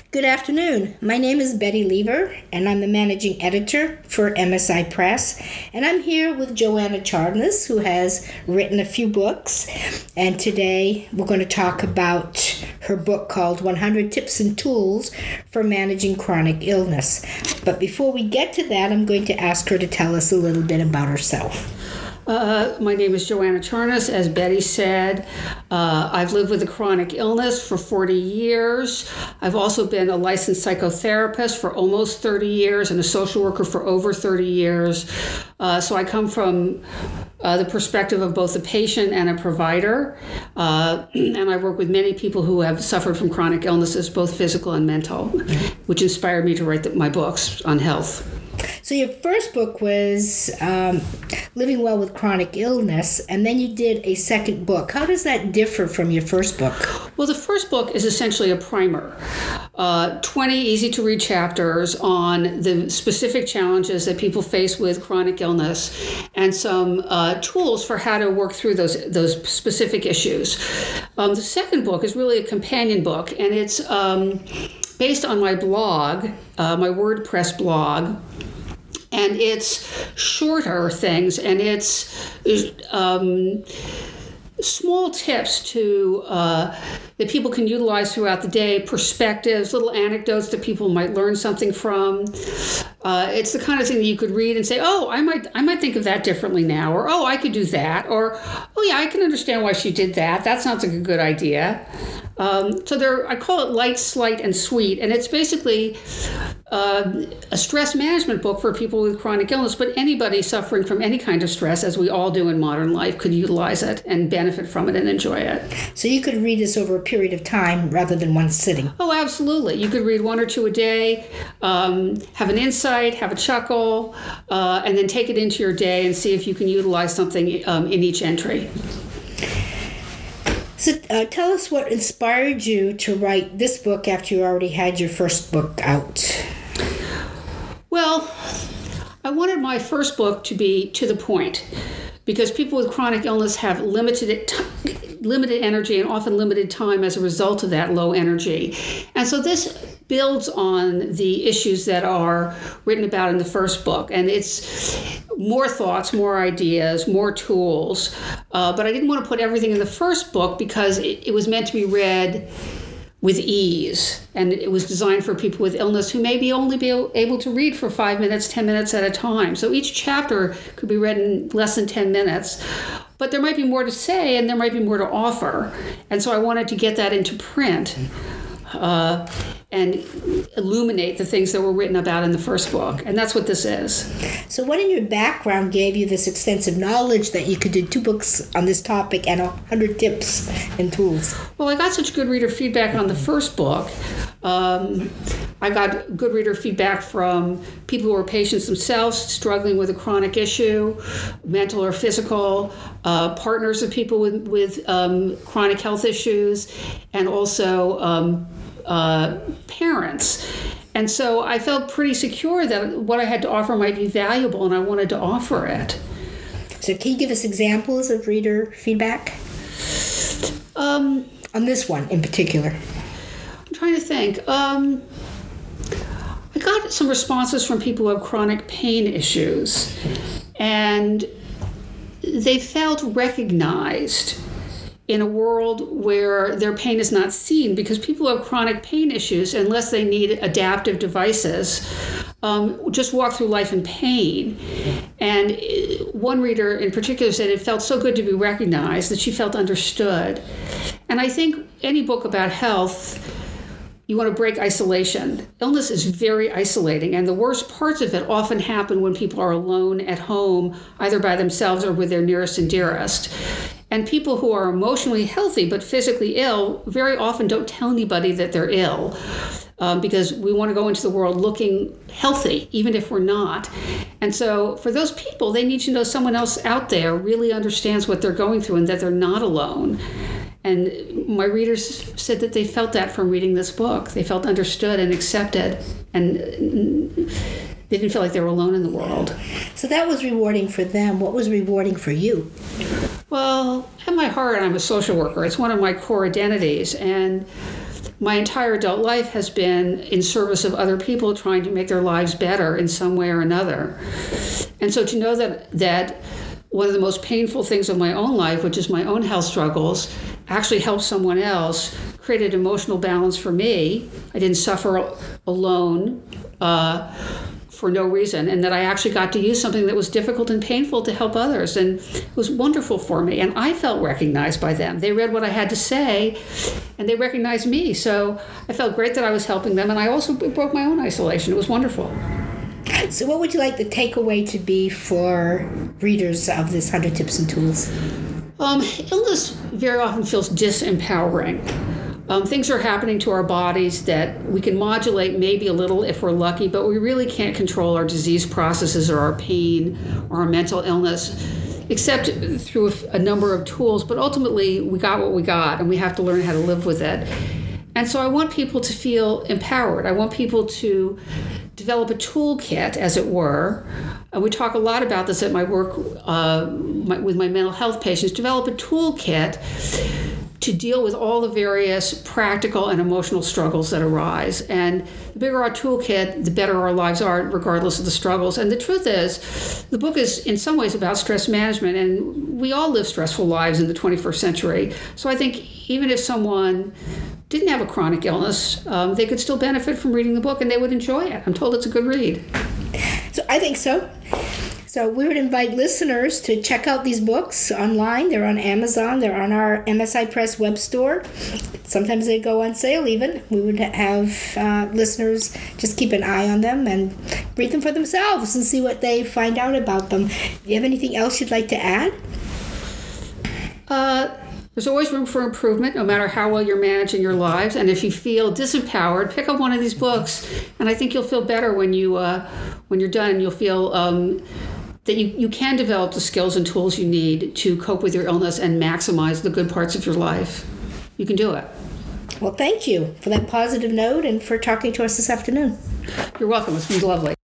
Good afternoon. My name is Betty Lever, and I'm the managing editor for MSI Press. And I'm here with Joanna Charnas, who has written a few books. And today we're going to talk about her book called 100 Tips and Tools for Managing Chronic Illness. But before we get to that, I'm going to ask her to tell us a little bit about herself. My name is Joanna Charnas. As Betty said, I've lived with a chronic illness for 40 years. I've also been a licensed psychotherapist for almost 30 years and a social worker for over 30 years. So I come from the perspective of both a patient and a provider. And I work with many people who have suffered from chronic illnesses, both physical and mental, which inspired me to write my books on health. So your first book was Living Well with Chronic Illness, and then you did a second book. How does that differ from your first book? Well, the first book is essentially a primer. 20 easy-to-read chapters on the specific challenges that people face with chronic illness and some tools for how to work through those specific issues. The second book is really a companion book, and it's based on my blog, my WordPress blog. And it's shorter things, and it's small tips that people can utilize throughout the day, perspectives, little anecdotes that people might learn something from. It's the kind of thing that you could read and say, oh, I might think of that differently now, or oh, I could do that, or oh yeah, I can understand why she did that. That sounds like a good idea. So I call it light, slight, and sweet, and it's basically a stress management book for people with chronic illness, but anybody suffering from any kind of stress, as we all do in modern life, could utilize it and benefit from it and enjoy it. So you could read this over a period of time rather than one sitting. Oh, absolutely. You could read one or two a day, have an insight, have a chuckle, and then take it into your day and see if you can utilize something in each entry. So tell us what inspired you to write this book after you already had your first book out. Well, I wanted my first book to be to the point because people with chronic illness have limited energy and often limited time as a result of that low energy. And so this builds on the issues that are written about in the first book. And it's more thoughts, more ideas, more tools. But I didn't want to put everything in the first book because it was meant to be read with ease. And it was designed for people with illness who maybe only be able to read for 5 minutes, 10 minutes at a time. So each chapter could be read in less than 10 minutes. But there might be more to say and there might be more to offer. And so I wanted to get that into print and illuminate the things that were written about in the first book. And that's what this is. So what in your background gave you this extensive knowledge that you could do 2 books on this topic and 100 tips and tools? Well, I got such good reader feedback on the first book. I got good reader feedback from people who are patients themselves struggling with a chronic issue, mental or physical, partners of people with chronic health issues, and also parents. And so I felt pretty secure that what I had to offer might be valuable, and I wanted to offer it. So can you give us examples of reader feedback? On this one in particular. I'm trying to think. I got some responses from people who have chronic pain issues, and they felt recognized in a world where their pain is not seen, because people who have chronic pain issues, unless they need adaptive devices, just walk through life in pain. And one reader in particular said it felt so good to be recognized, that she felt understood. And I think any book about health, you want to break isolation. Illness is very isolating, and the worst parts of it often happen when people are alone at home, either by themselves or with their nearest and dearest. And people who are emotionally healthy but physically ill very often don't tell anybody that they're ill because we want to go into the world looking healthy, even if we're not. And so for those people, they need to know someone else out there really understands what they're going through and that they're not alone. And my readers said that they felt that from reading this book. They felt understood and accepted, and they didn't feel like they were alone in the world. So that was rewarding for them. What was rewarding for you? Well, at my heart, I'm a social worker. It's one of my core identities. And my entire adult life has been in service of other people trying to make their lives better in some way or another. And so to know that one of the most painful things of my own life, which is my own health struggles, actually helped someone else, created emotional balance for me. I didn't suffer alone for no reason, and that I actually got to use something that was difficult and painful to help others, and it was wonderful for me. And I felt recognized by them. They read what I had to say, and they recognized me. So I felt great that I was helping them, and I also broke my own isolation. It was wonderful. So what would you like the takeaway to be for readers of this 100 Tips and Tools? Illness very often feels disempowering. Things are happening to our bodies that we can modulate maybe a little if we're lucky, but we really can't control our disease processes or our pain or our mental illness, except through a number of tools. But ultimately, we got what we got, and we have to learn how to live with it. And so I want people to feel empowered. I want people to develop a toolkit, as it were. And we talk a lot about this at my work with my mental health patients. Develop a toolkit to deal with all the various practical and emotional struggles that arise. And the bigger our toolkit, the better our lives are, regardless of the struggles. And the truth is, the book is in some ways about stress management, and we all live stressful lives in the 21st century. So I think even if someone didn't have a chronic illness, they could still benefit from reading the book, and they would enjoy it. I'm told it's a good read. So I think so. So we would invite listeners to check out these books online. They're on Amazon. They're on our MSI Press web store. Sometimes they go on sale even. We would have listeners just keep an eye on them and read them for themselves and see what they find out about them. Do you have anything else you'd like to add? There's always room for improvement, no matter how well you're managing your lives. And if you feel disempowered, pick up one of these books, and I think you'll feel better when you're done. You'll feel that you can develop the skills and tools you need to cope with your illness and maximize the good parts of your life. You can do it. Well, thank you for that positive note and for talking to us this afternoon. You're welcome. It's been lovely.